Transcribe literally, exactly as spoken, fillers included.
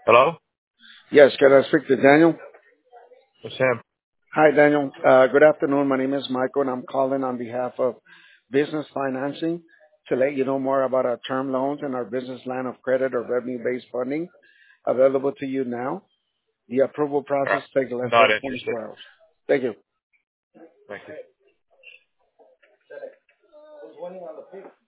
Hello? Yes, can I speak to Daniel? It's him. Hi, Daniel. Uh, good afternoon. My name is Michael, and I'm calling on behalf of Business Financing to let you know more about our term loans and our business line of credit or revenue-based funding available to you now. The approval Uh, process takes less not than interested. twenty-four hours. Thank you. Thank you.